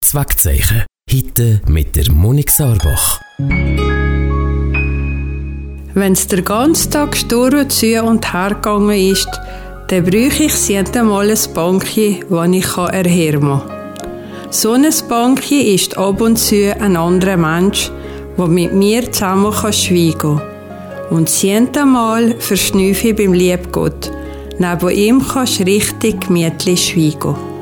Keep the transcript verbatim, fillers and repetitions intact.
Schlafwegzeichen. Heute mit der Monik Sarbach. Wenn es den ganzen Tag stur zu und her gegangen ist, dann brauche ich sieben Mal ein Bankchen, das ich erhören kann. So ein Bankchen ist ab und zu ein anderer Mensch, der mit mir zusammen schweigen kann. Und sieben Mal verschnüffe ich beim lieben Gott. Neben ihm kannst du richtig gemütlich schweigen.